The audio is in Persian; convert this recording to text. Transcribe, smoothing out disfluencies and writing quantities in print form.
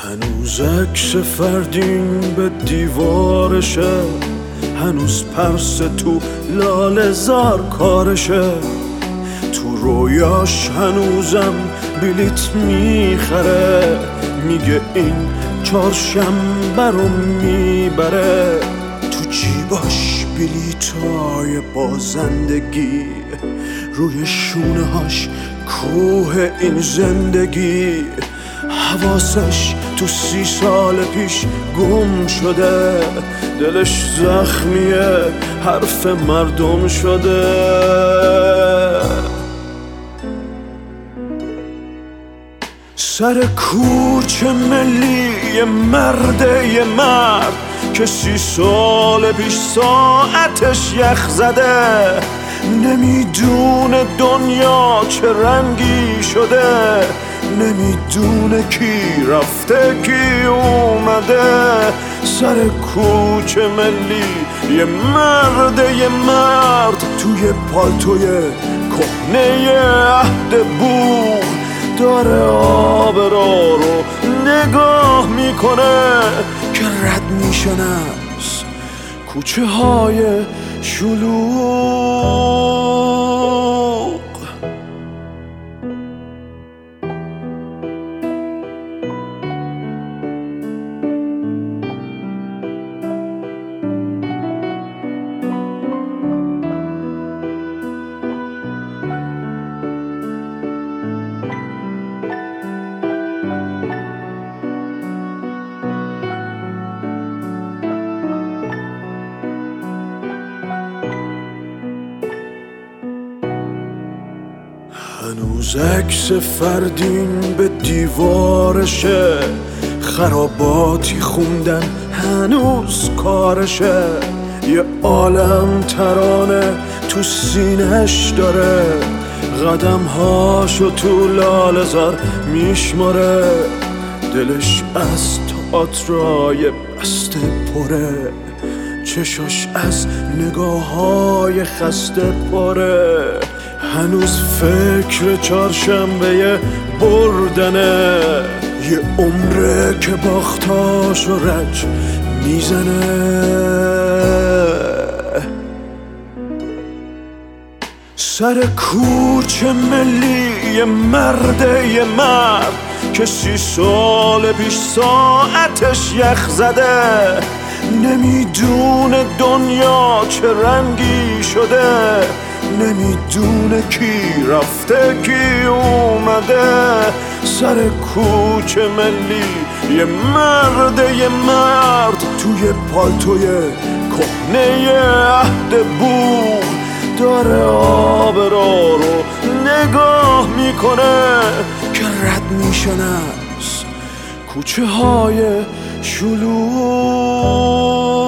هنوز عکس فردین به دیوارشه، هنوز پرس تو لاله زار کارشه، تو رویاش هنوزم بلیت میخره، میگه این چهارشنبه رو میبره، تو جیباش بلیتای بازندگی، روی شونه هاش کوه این زندگی، حواسش تو 30 سال پیش گم شده، دلش زخمیه حرف مردم شده. سر کوچه ملی یه مرده یه مرد که 30 سال پیش ساعتش یخ زده، نمیدونه دنیا چه رنگی شده، نمیدونه کی رفته کی اومده. سر کوچه ملی یه مرده یه مرد توی پالتوی کهنه عهد بوق داره آبرا رو نگاه میکنه که رد میشن از کوچه های شلوغ. هنوز عکس فردین به دیوارشه، خراباتی خوندن هنوز کارشه، یه عالم ترانه تو سینه‌اش داره، قدم‌هاشو تو لاله‌زار میشماره، دلش از تئاترای بسته پره، چشاش از نگاه‌های خسته پره، هنوز فکر چهارشنبه بردنه، یه عمره که باختاشو رج میزنه. سر کوچه ملی یه مرده یه مرد که 30 سال پیش ساعتش یخ زده، نمیدونه دنیا چه رنگی شده، نمیدونه کی رفته کی اومده. سر کوچه ملی یه مرده یه مرد توی پالتوی کهنه عهد بوق داره آبرا رو نگاه میکنه که رد میشن از کوچه های شلوغ.